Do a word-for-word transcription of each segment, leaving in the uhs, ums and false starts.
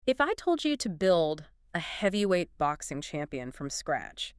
If I told you to build a heavyweight boxing champion from scratch,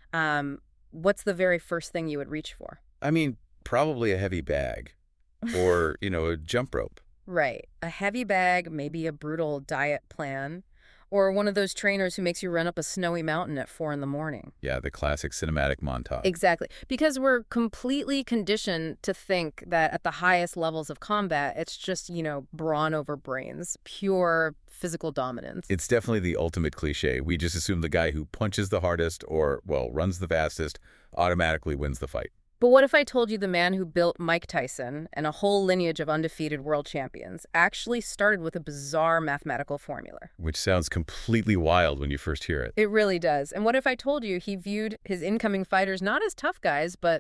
um, what's the very first thing you would reach for? I mean, probably a heavy bag or, you know, a jump rope. Right. A heavy bag, maybe a brutal diet plan, or one of those trainers who makes you run up a snowy mountain at four in the morning. Yeah, the classic cinematic montage. Exactly. Because we're completely conditioned to think that at the highest levels of combat, it's just, you know, brawn over brains, pure physical dominance. It's definitely the ultimate cliche. We just assume the guy who punches the hardest or, well, runs the fastest automatically wins the fight. But what if I told you the man who built Mike Tyson and a whole lineage of undefeated world champions actually started with a bizarre mathematical formula? Which sounds completely wild when you first hear it. It really does. And what if I told you he viewed his incoming fighters not as tough guys, but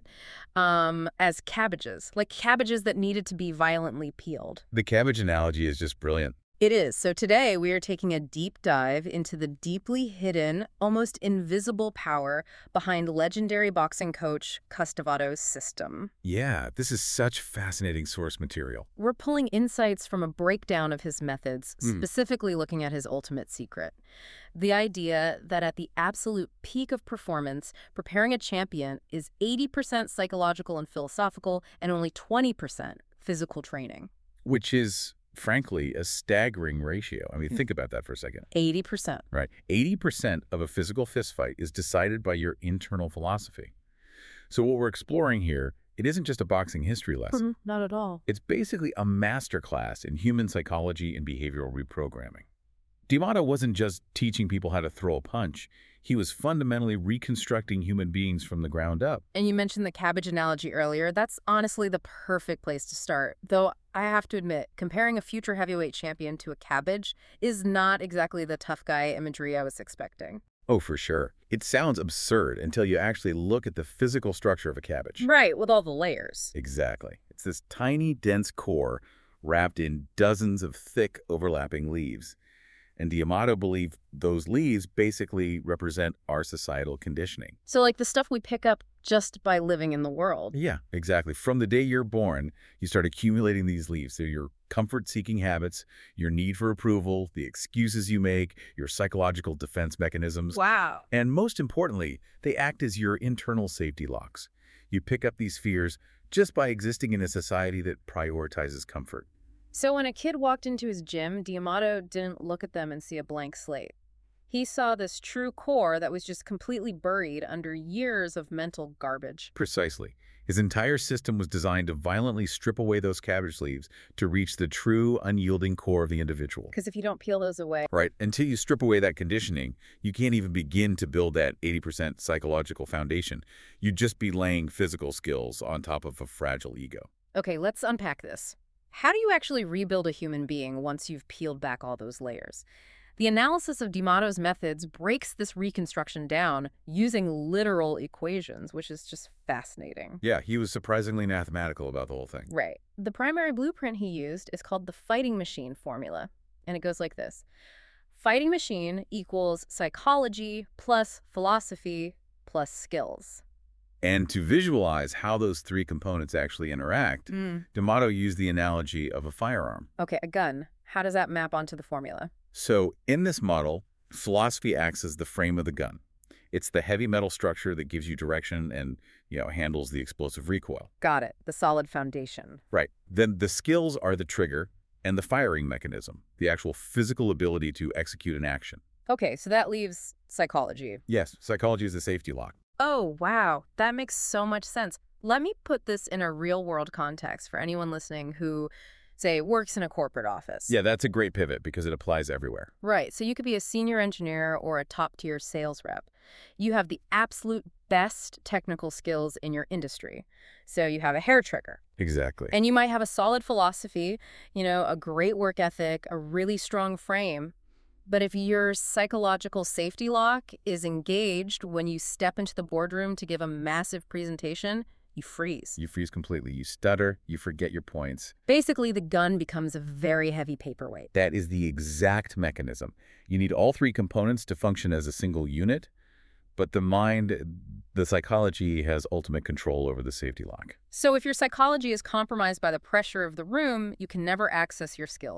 um, as cabbages, like cabbages that needed to be violently peeled? The cabbage analogy is just brilliant. It is. So today we are taking a deep dive into the deeply hidden, almost invisible power behind legendary boxing coach Custavado's system. Yeah, this is such fascinating source material. We're pulling insights from a breakdown of his methods, Mm. specifically looking at his ultimate secret. The idea that at the absolute peak of performance, preparing a champion is eighty percent psychological and philosophical and only twenty percent physical training. Which is, frankly, a staggering ratio. I mean, think about that for a second. eighty percent. Right. eighty percent of a physical fistfight is decided by your internal philosophy. So what we're exploring here, it isn't just a boxing history lesson. Not at all. It's basically a masterclass in human psychology and behavioral reprogramming. D'Amato wasn't just teaching people how to throw a punch. He was fundamentally reconstructing human beings from the ground up. And you mentioned the cabbage analogy earlier. That's honestly the perfect place to start. Though I have to admit, comparing a future heavyweight champion to a cabbage is not exactly the tough guy imagery I was expecting. Oh, for sure. It sounds absurd until you actually look at the physical structure of a cabbage. Right, with all the layers. Exactly. It's this tiny, dense core wrapped in dozens of thick, overlapping leaves. And D'Amato believed those leaves basically represent our societal conditioning. So like the stuff we pick up just by living in the world. Yeah, exactly. From the day you're born, you start accumulating these leaves. They're your comfort-seeking habits, your need for approval, the excuses you make, your psychological defense mechanisms. Wow. And most importantly, they act as your internal safety locks. You pick up these fears just by existing in a society that prioritizes comfort. So when a kid walked into his gym, D'Amato didn't look at them and see a blank slate. He saw this true core that was just completely buried under years of mental garbage. Precisely. His entire system was designed to violently strip away those cabbage leaves to reach the true, unyielding core of the individual. Because if you don't peel those away... Right. Until you strip away that conditioning, you can't even begin to build that eighty percent psychological foundation. You'd just be laying physical skills on top of a fragile ego. Okay, let's unpack this. How do you actually rebuild a human being once you've peeled back all those layers? The analysis of D'Amato's methods breaks this reconstruction down using literal equations, which is just fascinating. Yeah, he was surprisingly mathematical about the whole thing. Right. The primary blueprint he used is called the fighting machine formula, and it goes like this. Fighting machine equals psychology plus philosophy plus skills. And to visualize how those three components actually interact, Mm. D'Amato used the analogy of a firearm. Okay, a gun. How does that map onto the formula? So in this model, philosophy acts as the frame of the gun. It's the heavy metal structure that gives you direction and, you know, handles the explosive recoil. Got it. The solid foundation. Right. Then the skills are the trigger and the firing mechanism, the actual physical ability to execute an action. Okay, so that leaves psychology. Yes, psychology is a safety lock. Oh, wow. That makes so much sense. Let me put this in a real-world context for anyone listening who, say, works in a corporate office. Yeah, that's a great pivot because it applies everywhere. Right. So you could be a senior engineer or a top-tier sales rep. You have the absolute best technical skills in your industry. So you have a hair trigger. Exactly. And you might have a solid philosophy, you know, a great work ethic, a really strong frame. But if your psychological safety lock is engaged when you step into the boardroom to give a massive presentation, you freeze. You freeze completely. You stutter. You forget your points. Basically, the gun becomes a very heavy paperweight. That is the exact mechanism. You need all three components to function as a single unit, but the mind, the psychology has ultimate control over the safety lock. So if your psychology is compromised by the pressure of the room, you can never access your skills.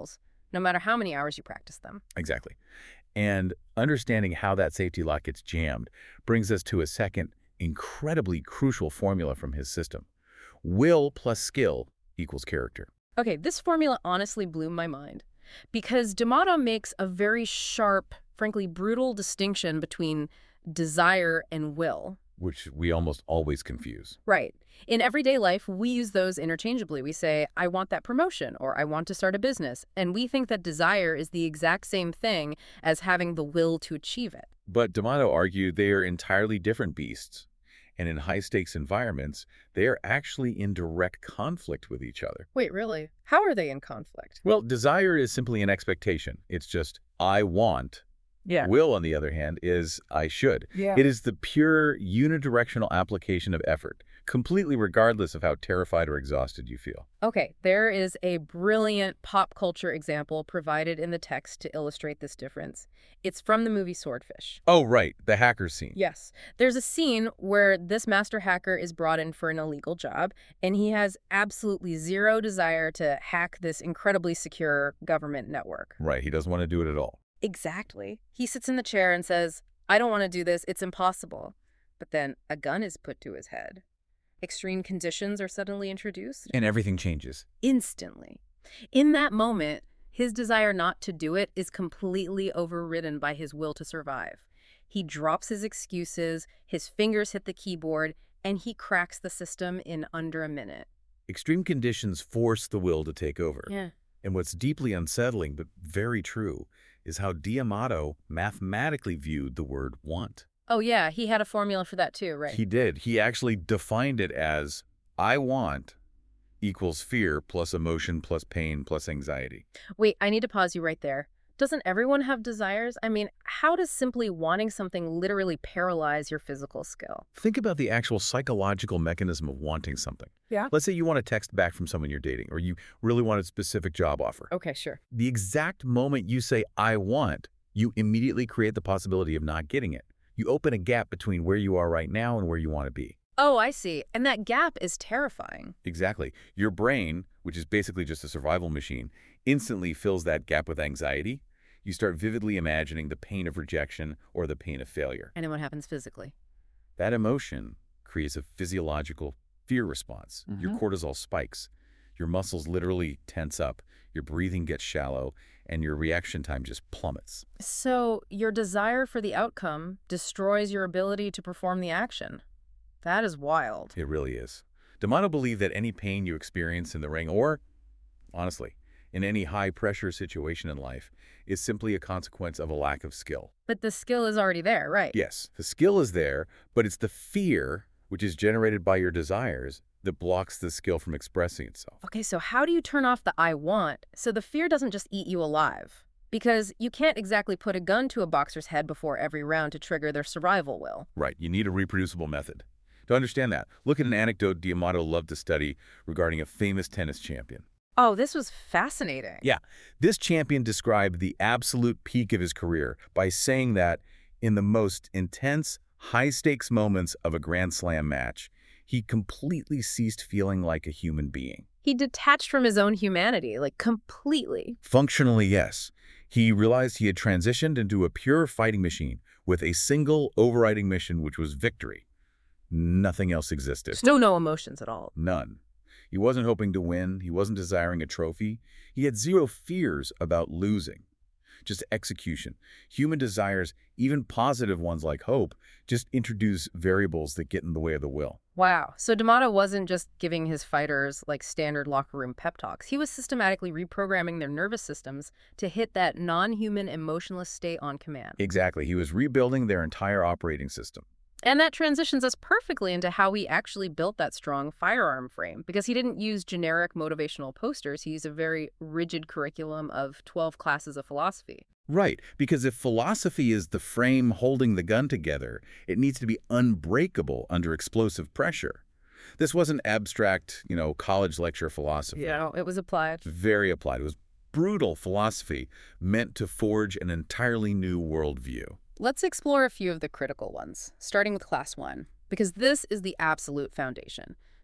no matter how many hours you practice them. Exactly. And understanding how that safety lock gets jammed brings us to a second incredibly crucial formula from his system. Will plus skill equals character. Okay, this formula honestly blew my mind because D'Amato makes a very sharp, frankly brutal distinction between desire and will. Which we almost always confuse. Right. In everyday life, we use those interchangeably. We say, I want that promotion, or I want to start a business. And we think that desire is the exact same thing as having the will to achieve it. But D'Amato argued they are entirely different beasts. And in high-stakes environments, they are actually in direct conflict with each other. Wait, really? How are they in conflict? Well, desire is simply an expectation. It's just, I want. Yeah. Will, on the other hand, is I should. Yeah. It is the pure unidirectional application of effort, completely regardless of how terrified or exhausted you feel. Okay, there is a brilliant pop culture example provided in the text to illustrate this difference. It's from the movie Swordfish. Oh, right, the hacker scene. Yes. There's a scene where this master hacker is brought in for an illegal job, and he has absolutely zero desire to hack this incredibly secure government network. Right, he doesn't want to do it at all. Exactly. He sits in the chair and says, I don't want to do this, it's impossible. But then a gun is put to his head. Extreme conditions are suddenly introduced. And everything changes. Instantly. In that moment, his desire not to do it is completely overridden by his will to survive. He drops his excuses, his fingers hit the keyboard, and he cracks the system in under a minute. Extreme conditions force the will to take over. Yeah. And what's deeply unsettling, but very true, is how D'Amato mathematically viewed the word want. Oh, yeah, he had a formula for that too, right? He did. He actually defined it as I want equals fear plus emotion plus pain plus anxiety. Wait, I need to pause you right there. Doesn't everyone have desires? I mean, how does simply wanting something literally paralyze your physical skill? Think about the actual psychological mechanism of wanting something. Yeah? Let's say you want a text back from someone you're dating, or you really want a specific job offer. Okay, sure. The exact moment you say, I want, you immediately create the possibility of not getting it. You open a gap between where you are right now and where you want to be. Oh, I see. And that gap is terrifying. Exactly. Your brain, which is basically just a survival machine, instantly fills that gap with anxiety. You start vividly imagining the pain of rejection or the pain of failure. And then what happens physically? That emotion creates a physiological fear response. Mm-hmm. Your cortisol spikes. Your muscles literally tense up. Your breathing gets shallow, and your reaction time just plummets. So your desire for the outcome destroys your ability to perform the action. That is wild. It really is. D'Amato believed that any pain you experience in the ring, or, honestly, in any high-pressure situation in life, is simply a consequence of a lack of skill. But the skill is already there, right? Yes, the skill is there, but it's the fear, which is generated by your desires, that blocks the skill from expressing itself. Okay, so how do you turn off the I want so the fear doesn't just eat you alive? Because you can't exactly put a gun to a boxer's head before every round to trigger their survival will. Right, you need a reproducible method. To understand that, look at an anecdote D'Amato loved to study regarding a famous tennis champion. Oh, this was fascinating. Yeah, this champion described the absolute peak of his career by saying that in the most intense, high-stakes moments of a Grand Slam match, he completely ceased feeling like a human being. He detached from his own humanity, like completely. Functionally, yes. He realized he had transitioned into a pure fighting machine with a single overriding mission, which was victory. Nothing else existed. Still no emotions at all. None. He wasn't hoping to win. He wasn't desiring a trophy. He had zero fears about losing. Just execution. Human desires, even positive ones like hope, just introduce variables that get in the way of the will. Wow. So D'Amato wasn't just giving his fighters like standard locker room pep talks. He was systematically reprogramming their nervous systems to hit that non-human emotionless state on command. Exactly. He was rebuilding their entire operating system. And that transitions us perfectly into how he actually built that strong firearm frame, because he didn't use generic motivational posters. He used a very rigid curriculum of twelve classes of philosophy. Right, because if philosophy is the frame holding the gun together, it needs to be unbreakable under explosive pressure. This wasn't abstract, you know, college lecture philosophy. Yeah, it was applied. Very applied. It was brutal philosophy meant to forge an entirely new worldview. Let's explore a few of the critical ones, starting with class one, because this is the absolute foundation.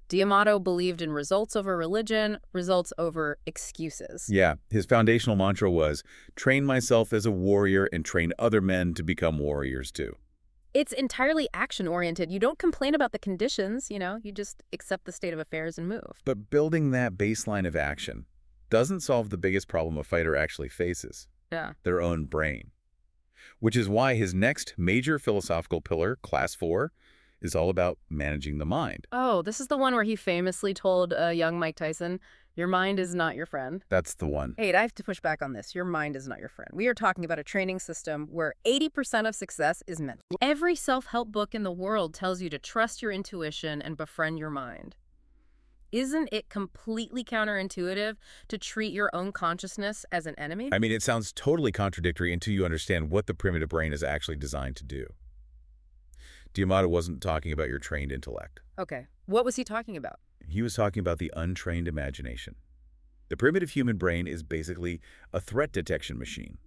D'Amato believed in results over religion, results over excuses. Yeah, his foundational mantra was, train myself as a warrior and train other men to become warriors too. It's entirely action-oriented. You don't complain about the conditions, you know, you just accept the state of affairs and move. But building that baseline of action doesn't solve the biggest problem a fighter actually faces, Yeah. their own brain. Which is why his next major philosophical pillar, Class four, is all about managing the mind. Oh, this is the one where he famously told uh, young Mike Tyson, your mind is not your friend. That's the one. Hey, I have to push back on this. Your mind is not your friend. We are talking about a training system where eighty percent of success is mental. Every self-help book in the world tells you to trust your intuition and befriend your mind. Isn't it completely counterintuitive to treat your own consciousness as an enemy? I mean, it sounds totally contradictory until you understand what the primitive brain is actually designed to do. D'Amato wasn't talking about your trained intellect. Okay, what was he talking about? He was talking about the untrained imagination. The primitive human brain is basically a threat detection machine.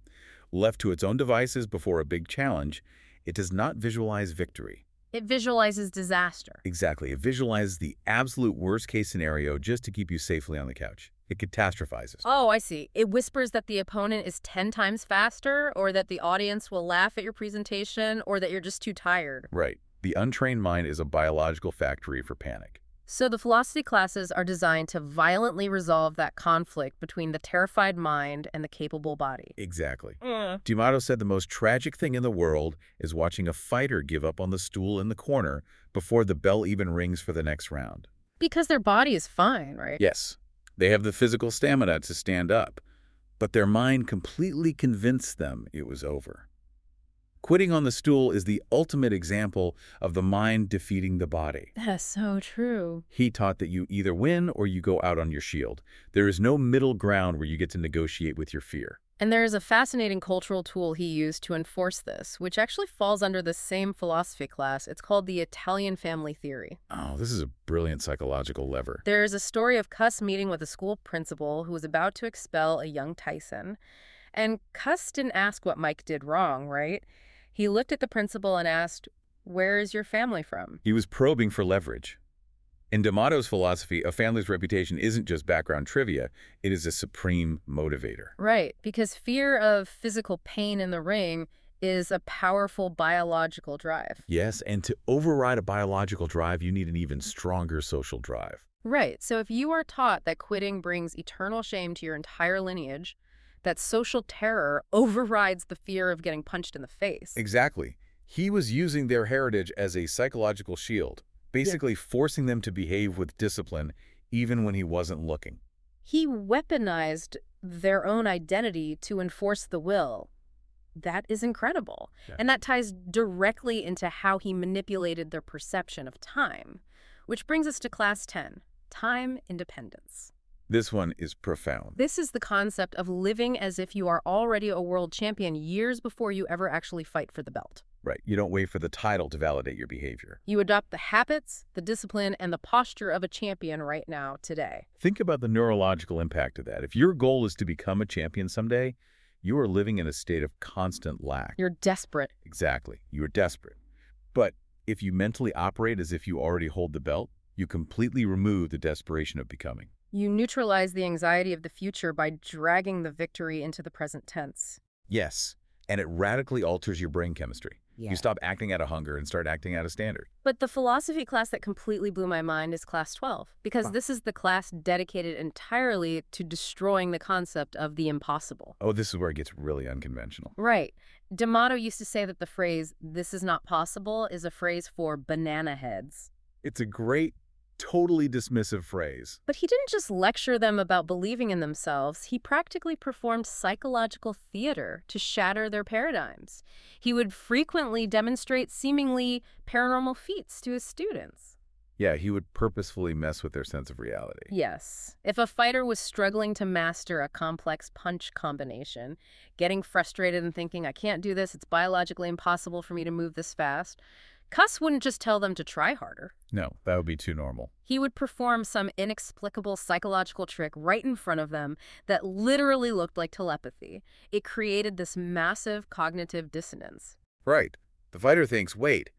Left to its own devices before a big challenge, it does not visualize victory. It visualizes disaster. Exactly. It visualizes the absolute worst-case scenario just to keep you safely on the couch. It catastrophizes. Oh, I see. It whispers that the opponent is ten times faster, or that the audience will laugh at your presentation, or that you're just too tired. Right. The untrained mind is a biological factory for panic. So the philosophy classes are designed to violently resolve that conflict between the terrified mind and the capable body. Exactly. Mm. D'Amato said the most tragic thing in the world is watching a fighter give up on the stool in the corner before the bell even rings for the next round. Because their body is fine, right? Yes, they have the physical stamina to stand up, but their mind completely convinced them it was over. Quitting on the stool is the ultimate example of the mind defeating the body. That's so true. He taught that you either win or you go out on your shield. There is no middle ground where you get to negotiate with your fear. And there is a fascinating cultural tool he used to enforce this, which actually falls under the same philosophy class. It's called the Italian family theory. Oh, this is a brilliant psychological lever. There is a story of Cuss meeting with a school principal who was about to expel a young Tyson. And Cuss didn't ask what Mike did wrong, right? He looked at the principal and asked, where is your family from? He was probing for leverage. In D'Amato's philosophy, a family's reputation isn't just background trivia, it is a supreme motivator. Right, because fear of physical pain in the ring is a powerful biological drive. Yes, and to override a biological drive, you need an even stronger social drive. Right, so if you are taught that quitting brings eternal shame to your entire lineage, that social terror overrides the fear of getting punched in the face. Exactly. He was using their heritage as a psychological shield, basically yeah. forcing them to behave with discipline even when he wasn't looking. He weaponized their own identity to enforce the will. That is incredible. Yeah. And that ties directly into how he manipulated their perception of time, which brings us to class ten, time independence. This one is profound. This is the concept of living as if you are already a world champion years before you ever actually fight for the belt. Right. You don't wait for the title to validate your behavior. You adopt the habits, the discipline, and the posture of a champion right now, today. Think about the neurological impact of that. If your goal is to become a champion someday, you are living in a state of constant lack. You're desperate. Exactly. You are desperate. But if you mentally operate as if you already hold the belt, you completely remove the desperation of becoming. You neutralize the anxiety of the future by dragging the victory into the present tense. Yes, and it radically alters your brain chemistry. Yeah. You stop acting out of hunger and start acting out of standard. But the philosophy class that completely blew my mind is class twelve, because wow. this is the class dedicated entirely to destroying the concept of the impossible. Oh, this is where it gets really unconventional. Right. D'Amato used to say that the phrase, "this is not possible," is a phrase for banana heads. It's a great, totally dismissive phrase. But he didn't just lecture them about believing in themselves. He practically performed psychological theater to shatter their paradigms. He would frequently demonstrate seemingly paranormal feats to his students. Yeah, he would purposefully mess with their sense of reality. Yes. If a fighter was struggling to master a complex punch combination, getting frustrated and thinking, I can't do this, it's biologically impossible for me to move this fast, Cuss wouldn't just tell them to try harder. No, that would be too normal. He would perform some inexplicable psychological trick right in front of them that literally looked like telepathy. It created this massive cognitive dissonance. Right. The fighter thinks, wait,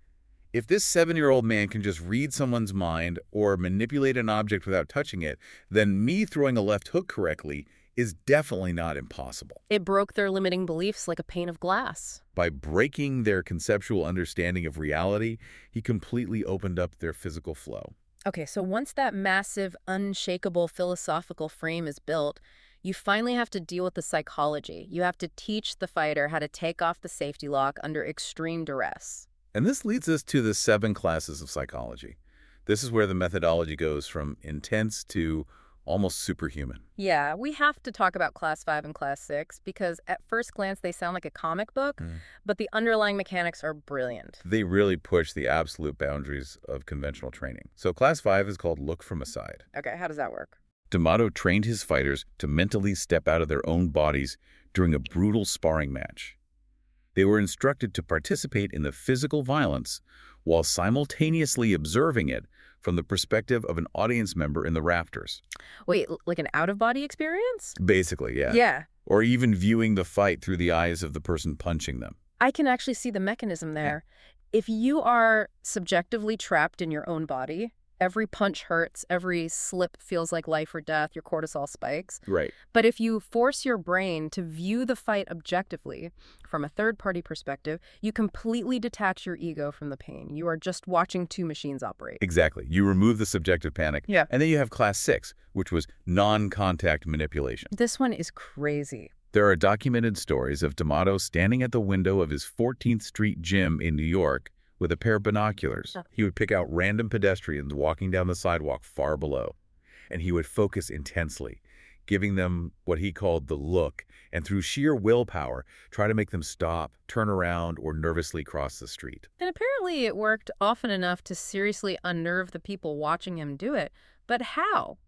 If this seven-year-old man can just read someone's mind or manipulate an object without touching it, then me throwing a left hook correctly is definitely not impossible. It broke their limiting beliefs like a pane of glass. By breaking their conceptual understanding of reality, he completely opened up their physical flow. Okay, so once that massive, unshakable philosophical frame is built, you finally have to deal with the psychology. You have to teach the fighter how to take off the safety lock under extreme duress. And this leads us to the seven classes of psychology. This is where the methodology goes from intense to almost superhuman. Yeah, we have to talk about Class five and Class six because at first glance they sound like a comic book, Mm. but the underlying mechanics are brilliant. They really push the absolute boundaries of conventional training. So Class five is called Look from Aside. Okay, how does that work? D'Amato trained his fighters to mentally step out of their own bodies during a brutal sparring match. They were instructed to participate in the physical violence while simultaneously observing it from the perspective of an audience member in the rafters. Wait, l- like an out-of-body experience? Basically, yeah. Yeah, Or even viewing the fight through the eyes of the person punching them. I can actually see the mechanism there. If you are subjectively trapped in your own body, every punch hurts, every slip feels like life or death, your cortisol spikes. Right. But if you force your brain to view the fight objectively, from a third-party perspective, you completely detach your ego from the pain. You are just watching two machines operate. Exactly. You remove the subjective panic. Yeah. And then you have Class six, which was non-contact manipulation. This one is crazy. There are documented stories of D'Amato standing at the window of his fourteenth Street gym in New York with a pair of binoculars. Huh. He would pick out random pedestrians walking down the sidewalk far below, and he would focus intensely, giving them what he called the look, and through sheer willpower, try to make them stop, turn around, or nervously cross the street. And apparently it worked often enough to seriously unnerve the people watching him do it. But how?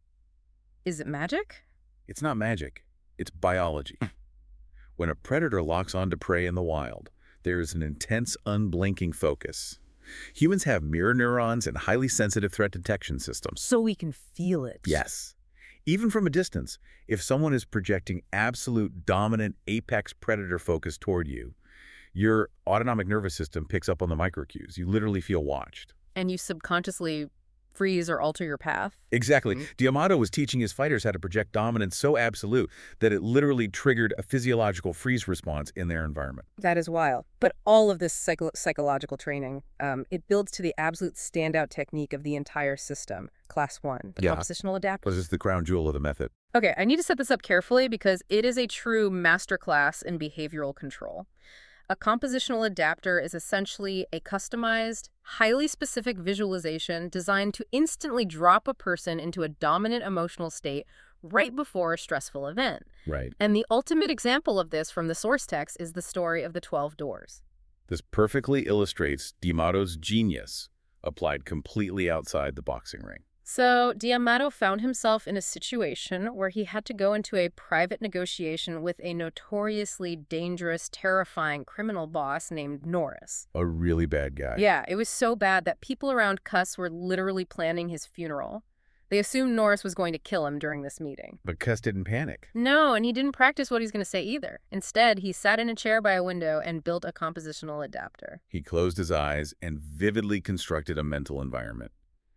Is it magic? It's not magic. It's biology. When a predator locks onto prey in the wild, there is an intense, unblinking focus. Humans have mirror neurons and highly sensitive threat detection systems. So we can feel it. Yes. Even from a distance, if someone is projecting absolute dominant apex predator focus toward you, your autonomic nervous system picks up on the microcues. You literally feel watched. And you subconsciously freeze or alter your path. Exactly. Mhm. D'Amato was teaching his fighters how to project dominance so absolute that it literally triggered a physiological freeze response in their environment. That is wild. But all of this psycho psychological training, um, it builds to the absolute standout technique of the entire system, Class one, the Yeah. compositional adapter. This is the crown jewel of the method. Okay, I need to set this up carefully because it is a true masterclass in behavioral control. A compositional adapter is essentially a customized, highly specific visualization designed to instantly drop a person into a dominant emotional state right before a stressful event. Right. And the ultimate example of this from the source text is the story of the twelve doors. This perfectly illustrates D'Amato's genius applied completely outside the boxing ring. So D'Amato found himself in a situation where he had to go into a private negotiation with a notoriously dangerous, terrifying criminal boss named Norris. A really bad guy. Yeah, it was so bad that people around Cuss were literally planning his funeral. They assumed Norris was going to kill him during this meeting. But Cuss didn't panic. No, and he didn't practice what he's going to say either. Instead, he sat in a chair by a window and built a compositional adapter. He closed his eyes and vividly constructed a mental environment.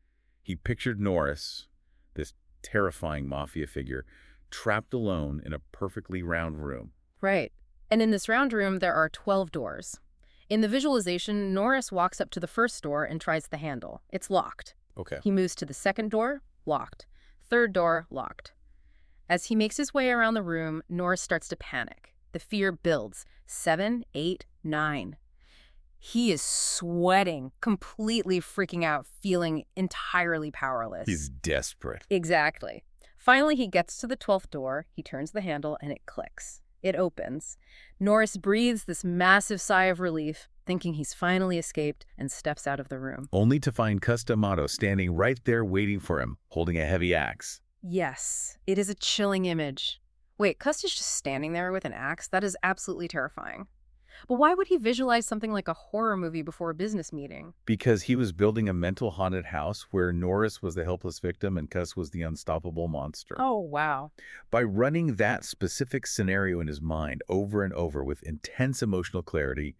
He pictured Norris, this terrifying mafia figure, trapped alone in a perfectly round room. Right. And in this round room, there are twelve doors. In the visualization, Norris walks up to the first door and tries the handle. It's locked. Okay. He moves to the second door, locked. Third door, locked. As he makes his way around the room, Norris starts to panic. The fear builds. Seven, eight, nine. He is sweating, completely freaking out, feeling entirely powerless. He's desperate. Exactly. Finally, he gets to the twelfth door, he turns the handle, and it clicks. It opens. Norris breathes this massive sigh of relief, thinking he's finally escaped, and steps out of the room. Only to find Cuss D'Amato standing right there waiting for him, holding a heavy axe. Yes, it is a chilling image. Wait, Cuss is just standing there with an axe? That is absolutely terrifying. But why would he visualize something like a horror movie before a business meeting? Because he was building a mental haunted house where Norris was the helpless victim and Cuss was the unstoppable monster. Oh, wow. By running that specific scenario in his mind over and over with intense emotional clarity,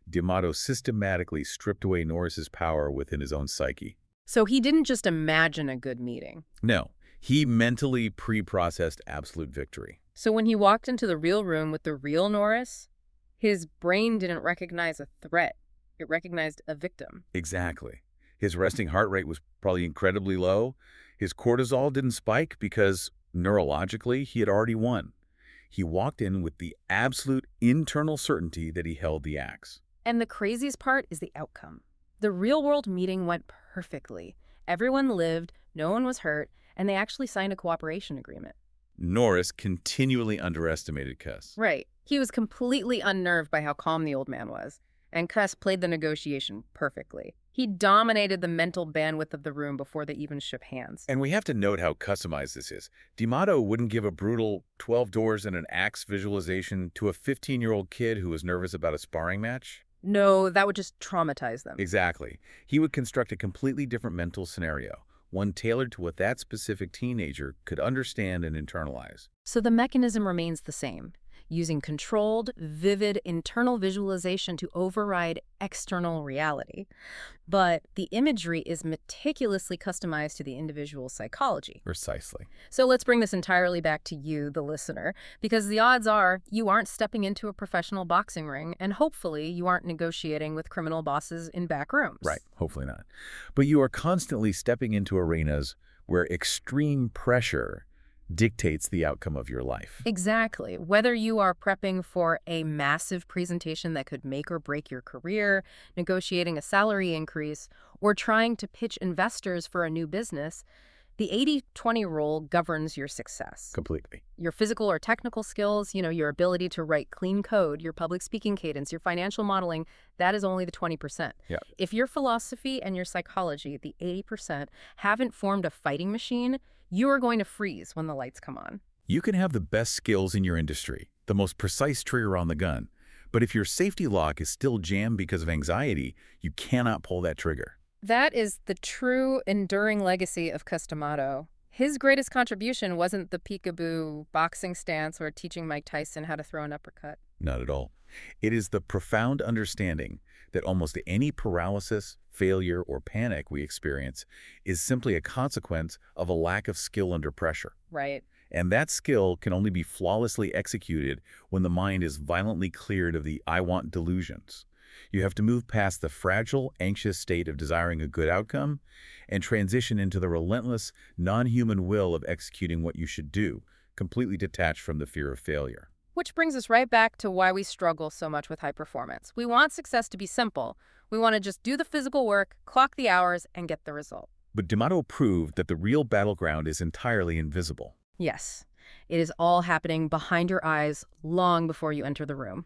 D'Amato systematically stripped away Norris's power within his own psyche. So he didn't just imagine a good meeting. No, he mentally pre-processed absolute victory. So when he walked into the real room with the real Norris, his brain didn't recognize a threat. It recognized a victim. Exactly. His resting heart rate was probably incredibly low. His cortisol didn't spike because neurologically he had already won. He walked in with the absolute internal certainty that he held the axe. And the craziest part is the outcome. The real-world meeting went perfectly. Everyone lived, no one was hurt, and they actually signed a cooperation agreement. Norris continually underestimated Kuss. Right. He was completely unnerved by how calm the old man was, and Kuss played the negotiation perfectly. He dominated the mental bandwidth of the room before they even shook hands. And we have to note how customized this is. D'Amato wouldn't give a brutal twelve doors and an axe visualization to a fifteen-year-old kid who was nervous about a sparring match. No, that would just traumatize them. Exactly. He would construct a completely different mental scenario, one tailored to what that specific teenager could understand and internalize. So the mechanism remains the same, using controlled, vivid internal visualization to override external reality. But the imagery is meticulously customized to the individual's psychology. Precisely. So let's bring this entirely back to you, the listener, because the odds are you aren't stepping into a professional boxing ring, and hopefully you aren't negotiating with criminal bosses in back rooms. Right, hopefully not. But you are constantly stepping into arenas where extreme pressure dictates the outcome of your life. Exactly. Whether you are prepping for a massive presentation that could make or break your career, negotiating a salary increase, or trying to pitch investors for a new business, the eighty twenty rule governs your success. Completely. Your physical or technical skills, you know, your ability to write clean code, your public speaking cadence, your financial modeling, that is only the twenty percent. Yeah. If your philosophy and your psychology, the eighty percent, haven't formed a fighting machine, you are going to freeze when the lights come on. You can have the best skills in your industry, the most precise trigger on the gun, but if your safety lock is still jammed because of anxiety, you cannot pull that trigger. That is the true, enduring legacy of Cus D'Amato. His greatest contribution wasn't the peekaboo boxing stance or teaching Mike Tyson how to throw an uppercut. Not at all. It is the profound understanding that almost any paralysis, failure, or panic we experience is simply a consequence of a lack of skill under pressure. Right. And that skill can only be flawlessly executed when the mind is violently cleared of the I want delusions. You have to move past the fragile, anxious state of desiring a good outcome and transition into the relentless, non-human will of executing what you should do, completely detached from the fear of failure. Which brings us right back to why we struggle so much with high performance. We want success to be simple. We want to just do the physical work, clock the hours, and get the result. But D'Amato proved that the real battleground is entirely invisible. Yes, it is all happening behind your eyes long before you enter the room.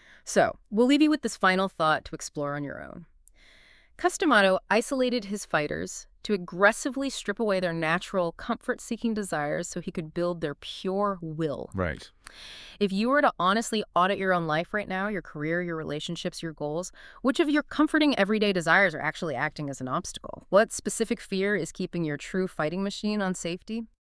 So, we'll leave you with this final thought to explore on your own. Cus D'Amato isolated his fighters to aggressively strip away their natural, comfort-seeking desires so he could build their pure will. Right. If you were to honestly audit your own life right now, your career, your relationships, your goals, which of your comforting everyday desires are actually acting as an obstacle? What specific fear is keeping your true fighting machine on safety?